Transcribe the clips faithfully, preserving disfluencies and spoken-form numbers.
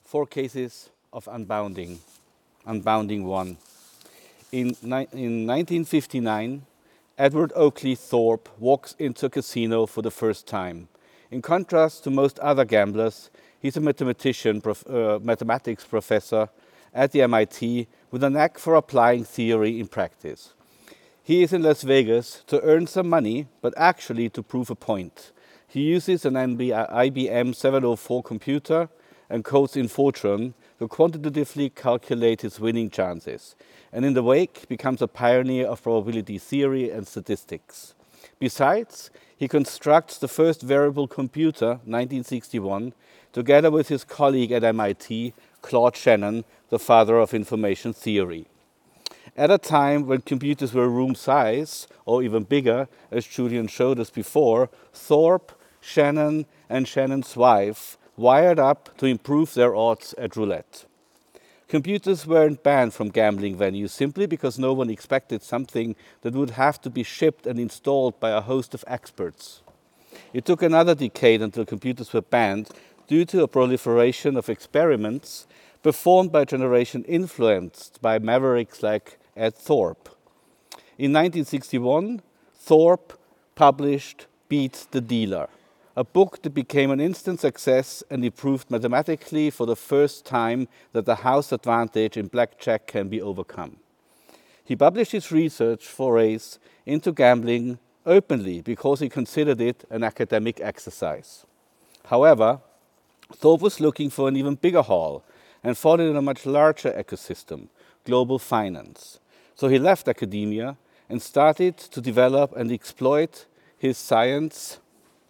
four cases of unbounding. Unbounding one. In, in nineteen fifty-nine, Edward Oakley Thorpe walks into a casino for the first time. In contrast to most other gamblers, he's a mathematician, prof, uh, mathematics professor at the M I T with a knack for applying theory in practice. He is in Las Vegas to earn some money, but actually to prove a point. He uses an I B M seven oh four computer and codes in Fortran to quantitatively calculate his winning chances, and in the wake becomes a pioneer of probability theory and statistics. Besides, he constructs the first variable computer, nineteen sixty-one, together with his colleague at M I T, Claude Shannon, the father of information theory. At a time when computers were room size, or even bigger, as Julian showed us before, Thorpe, Shannon, and Shannon's wife wired up to improve their odds at roulette. Computers weren't banned from gambling venues simply because no one expected something that would have to be shipped and installed by a host of experts. It took another decade until computers were banned due to a proliferation of experiments performed by a generation influenced by mavericks like Ed Thorpe. In nineteen sixty-one, Thorpe published Beat the Dealer, a book that became an instant success and he proved mathematically for the first time that the house advantage in blackjack can be overcome. He published his research forays into gambling openly because he considered it an academic exercise. However, Thorpe was looking for an even bigger haul and thought it in a much larger ecosystem, global finance. So he left academia and started to develop and exploit his science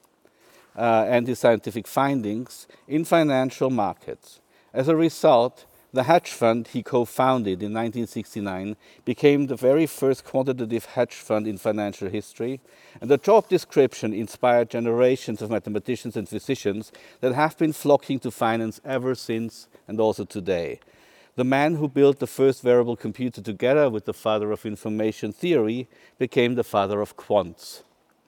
uh, and his scientific findings in financial markets. As a result, the hedge fund he co-founded in nineteen sixty-nine became the very first quantitative hedge fund in financial history, and the job description inspired generations of mathematicians and physicians that have been flocking to finance ever since and also today. The man who built the first variable computer together with the father of information theory became the father of quants.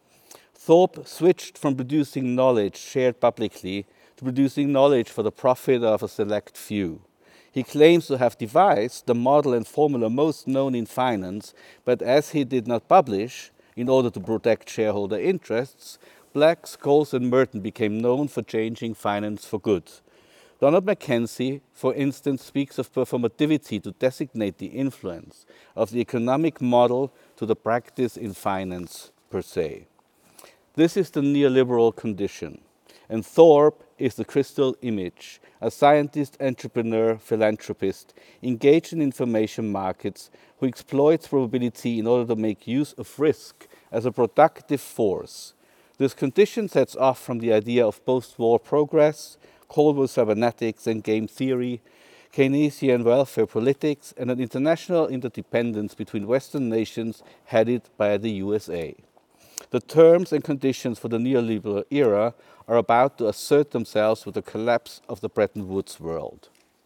Thorpe switched from producing knowledge shared publicly to producing knowledge for the profit of a select few. He claims to have devised the model and formula most known in finance, but as he did not publish, in order to protect shareholder interests, Black, Scholes and Merton became known for changing finance for good. Donald McKenzie, for instance, speaks of performativity to designate the influence of the economic model to the practice in finance per se. This is the neoliberal condition, and Thorpe is the crystal image, a scientist, entrepreneur, philanthropist engaged in information markets who exploits probability in order to make use of risk as a productive force. This condition sets off from the idea of post-war progress, Cold War cybernetics and game theory, Keynesian welfare politics, and an international interdependence between Western nations headed by the U S A. The terms and conditions for the neoliberal era are about to assert themselves with the collapse of the Bretton Woods world.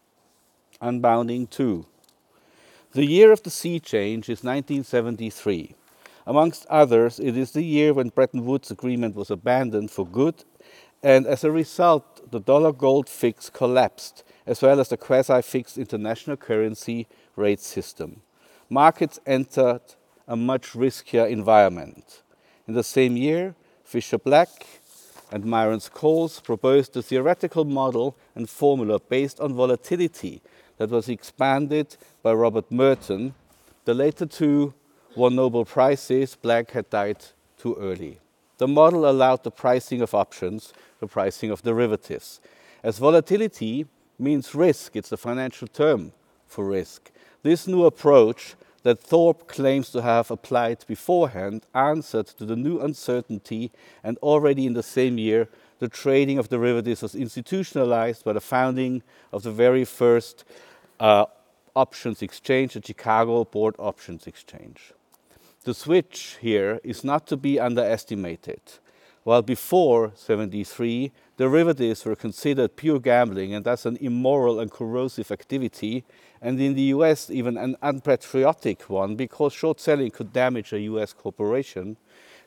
Unbounding two. The year of the sea change is nineteen seventy-three. Amongst others, it is the year when Bretton Woods Agreement was abandoned for good, and as a result, the dollar-gold fix collapsed, as well as the quasi-fixed international currency rate system. Markets entered a much riskier environment. In the same year, Fisher-Black and Myron Scholes proposed a theoretical model and formula based on volatility that was expanded by Robert Merton. The later two won Nobel Prizes. Black had died too early. The model allowed the pricing of options, the pricing of derivatives. As volatility means risk, it's the financial term for risk. This new approach that Thorpe claims to have applied beforehand answered to the new uncertainty, and already in the same year, the trading of derivatives was institutionalized by the founding of the very first uh, options exchange, the Chicago Board Options Exchange. The switch here is not to be underestimated. While before seventy-three, derivatives were considered pure gambling and thus an immoral and corrosive activity, and in the U S even an unpatriotic one because short selling could damage a U S corporation,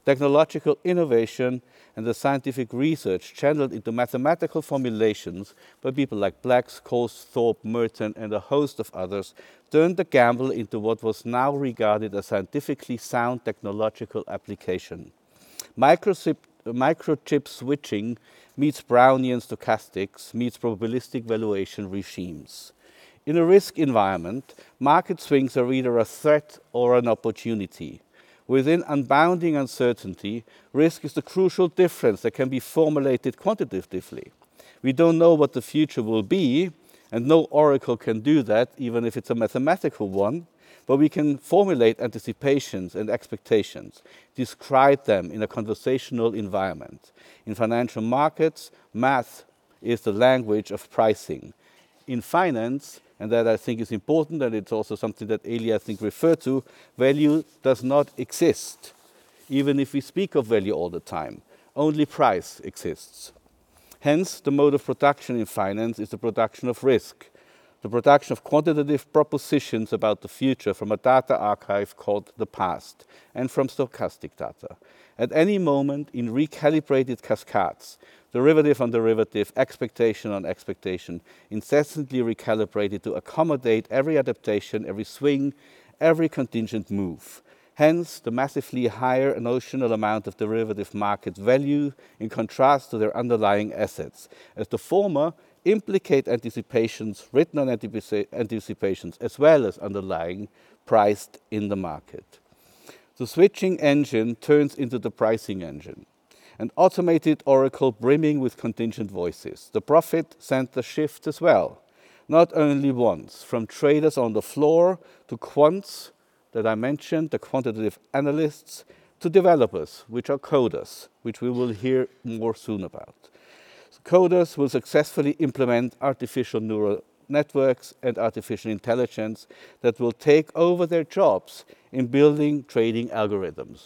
technological innovation, and the scientific research channeled into mathematical formulations by people like Black, Coase, Thorpe, Merton, and a host of others, turned the gamble into what was now regarded as scientifically sound technological application. Microchip, microchip switching meets Brownian stochastics, meets probabilistic valuation regimes. In a risk environment, market swings are either a threat or an opportunity. Within unbounding uncertainty, risk is the crucial difference that can be formulated quantitatively. We don't know what the future will be, and no oracle can do that, even if it's a mathematical one, but we can formulate anticipations and expectations, describe them in a conversational environment. In financial markets, math is the language of pricing. In finance, and that I think is important, and it's also something that Elie, I think, referred to, value does not exist, even if we speak of value all the time. Only price exists. Hence, the mode of production in finance is the production of risk, the production of quantitative propositions about the future from a data archive called the past, and from stochastic data. At any moment, in recalibrated cascades, derivative on derivative, expectation on expectation, incessantly recalibrated to accommodate every adaptation, every swing, every contingent move. Hence, the massively higher notional amount of derivative market value in contrast to their underlying assets, as the former implicate anticipations, written on anticipations, as well as underlying, priced in the market. The switching engine turns into the pricing engine. An automated oracle brimming with contingent voices. The profit center shifts as well, not only once, from traders on the floor to quants that I mentioned, the quantitative analysts, to developers, which are coders, which we will hear more soon about. So coders will successfully implement artificial neural networks and artificial intelligence that will take over their jobs in building trading algorithms.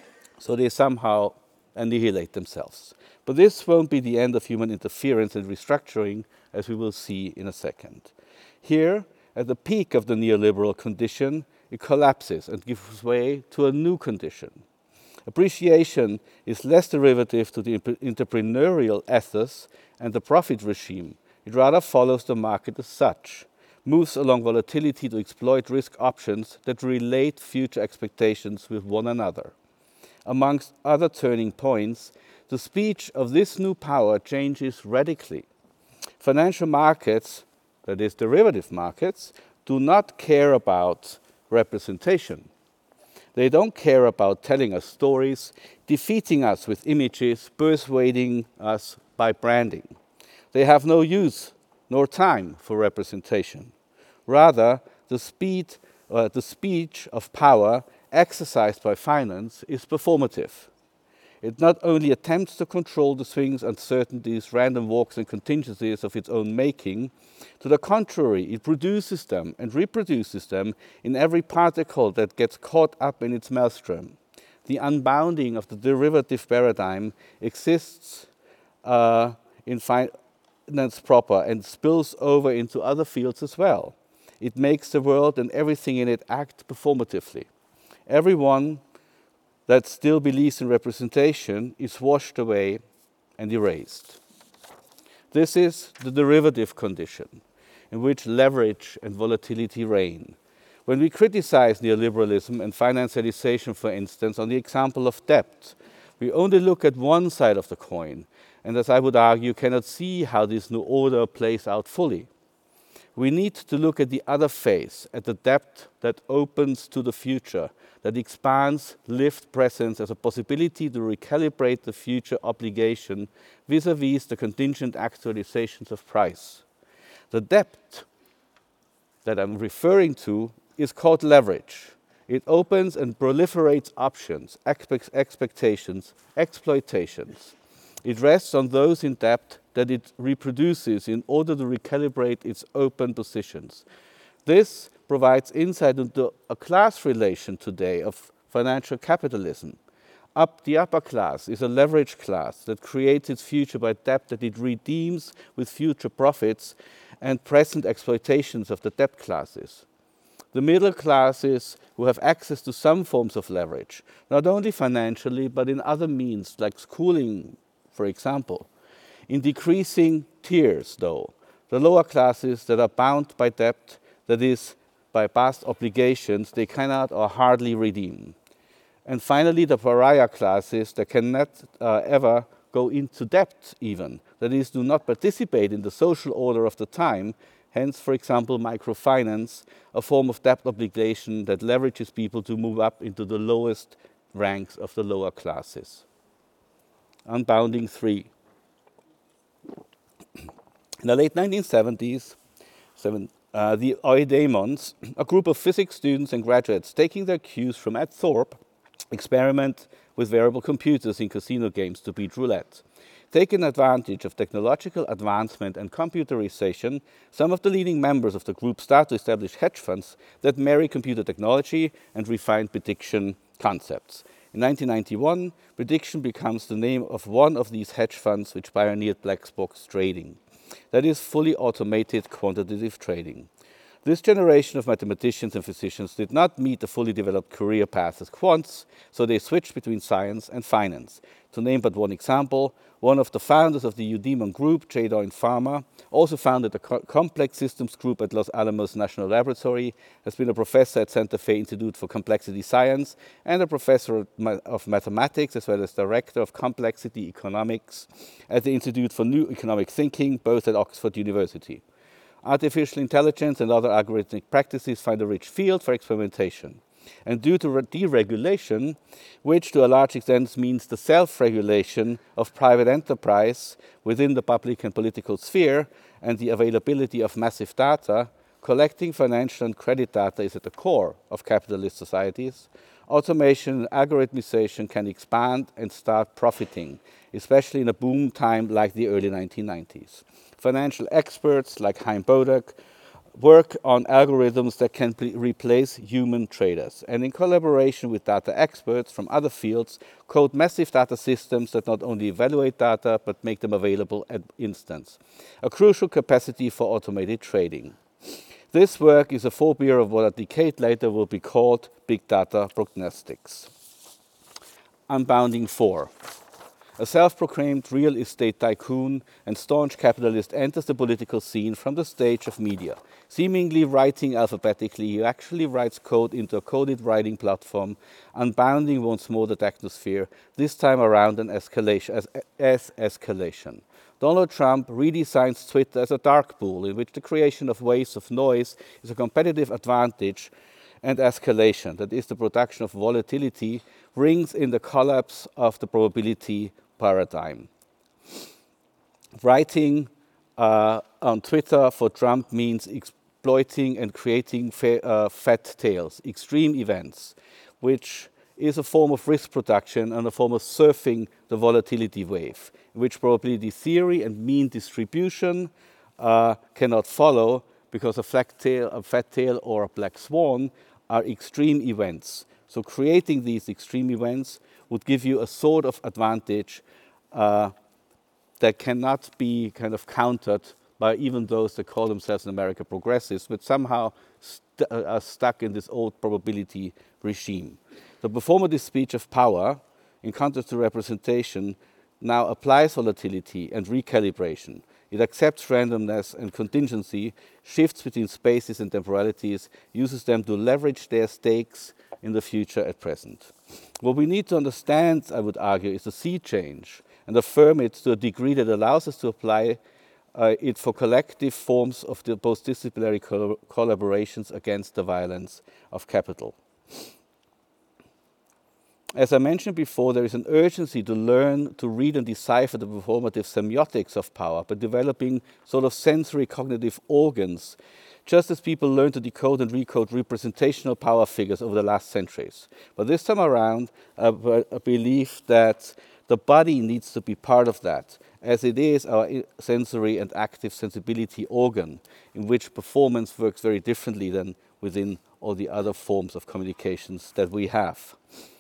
So they somehow annihilate themselves. But this won't be the end of human interference and restructuring, as we will see in a second. Here, at the peak of the neoliberal condition, it collapses and gives way to a new condition. Appreciation is less derivative to the entrepreneurial ethos and the profit regime. It rather follows the market as such, moves along volatility to exploit risk options that relate future expectations with one another. Amongst other turning points, the speech of this new power changes radically. Financial markets, that is derivative markets, do not care about representation. They don't care about telling us stories, defeating us with images, persuading us by branding. They have no use nor time for representation. Rather, the speed, uh, the speech of power exercised by finance is performative. It not only attempts to control the swings, uncertainties, random walks and contingencies of its own making, to the contrary, it produces them and reproduces them in every particle that gets caught up in its maelstrom. The unbounding of the derivative paradigm exists uh, in finance proper and spills over into other fields as well. It makes the world and everything in it act performatively. Everyone that still believes in representation is washed away and erased. This is the derivative condition in which leverage and volatility reign. When we criticize neoliberalism and financialization, for instance, on the example of debt, we only look at one side of the coin, and as I would argue, cannot see how this new order plays out fully. We need to look at the other face, at the debt that opens to the future, that expands lived presence as a possibility to recalibrate the future obligation vis-à-vis the contingent actualizations of price. The debt that I'm referring to is called leverage. It opens and proliferates options, expect expectations, exploitations. It rests on those in debt that it reproduces in order to recalibrate its open positions. This provides insight into a class relation today of financial capitalism. Up the upper class is a leverage class that creates its future by debt that it redeems with future profits and present exploitations of the debt classes. the middle classes who have access to some forms of leverage, not only financially, but in other means, like schooling, for example. In decreasing tiers, though, the lower classes that are bound by debt, that is, by past obligations they cannot or hardly redeem. And finally, the pariah classes that cannot uh, ever go into debt even, that is, do not participate in the social order of the time, hence, for example, microfinance, a form of debt obligation that leverages people to move up into the lowest ranks of the lower classes. Unbounding three. In the late nineteen seventies, seven, uh, the Eudaimons, a group of physics students and graduates taking their cues from Ed Thorpe, experiment with wearable computers in casino games to beat roulette. Taking advantage of technological advancement and computerization, some of the leading members of the group start to establish hedge funds that marry computer technology and refined prediction concepts. In nineteen ninety-one, prediction becomes the name of one of these hedge funds which pioneered black box trading. That is fully automated quantitative trading. This generation of mathematicians and physicians did not meet the fully developed career path as quants, so they switched between science and finance. To name but one example, one of the founders of the Eudaimon Group, Jaydon Farmer, also founded the Co- Complex Systems Group at Los Alamos National Laboratory, has been a professor at Santa Fe Institute for Complexity Science, and a professor of mathematics, as well as director of complexity economics at the Institute for New Economic Thinking, both at Oxford University. Artificial intelligence and other algorithmic practices find a rich field for experimentation. And due to deregulation, which to a large extent means the self-regulation of private enterprise within the public and political sphere, and the availability of massive data, collecting financial and credit data is at the core of capitalist societies. Automation and algorithmization can expand and start profiting, especially in a boom time like the early nineteen nineties. Financial experts like Chaim Bodek work on algorithms that can replace human traders, and in collaboration with data experts from other fields, code massive data systems that not only evaluate data but make them available at instance, a crucial capacity for automated trading. This work is a forebear of what a decade later will be called big data prognostics. Unbounding four. A self-proclaimed real estate tycoon and staunch capitalist enters the political scene from the stage of media. Seemingly writing alphabetically, he actually writes code into a coded writing platform, unbounding once more the technosphere, this time around an escalation, as, as escalation. Donald Trump redesigns Twitter as a dark pool in which the creation of waves of noise is a competitive advantage, and escalation, that is the production of volatility, brings in the collapse of the probability paradigm. Writing uh, on Twitter for Trump means exploiting and creating fa- uh, fat tails, extreme events, which is a form of risk production and a form of surfing the volatility wave, in which probability theory and mean distribution uh, cannot follow, because a flat tail, a fat tail or a black swan are extreme events. So creating these extreme events would give you a sort of advantage uh, that cannot be kind of countered by even those that call themselves in America progressives, but somehow st- are stuck in this old probability regime. The performative speech of power, in contrast to representation, now applies volatility and recalibration. It accepts randomness and contingency, shifts between spaces and temporalities, uses them to leverage their stakes in the future at present. What we need to understand, I would argue, is the sea change and affirm it to a degree that allows us to apply uh, it for collective forms of the post-disciplinary col- collaborations against the violence of capital. As I mentioned before, there is an urgency to learn to read and decipher the performative semiotics of power by developing sort of sensory cognitive organs, just as people learn to decode and recode representational power figures over the last centuries. But this time around, I, I believe that the body needs to be part of that, as it is our sensory and active sensibility organ, in which performance works very differently than within all the other forms of communications that we have.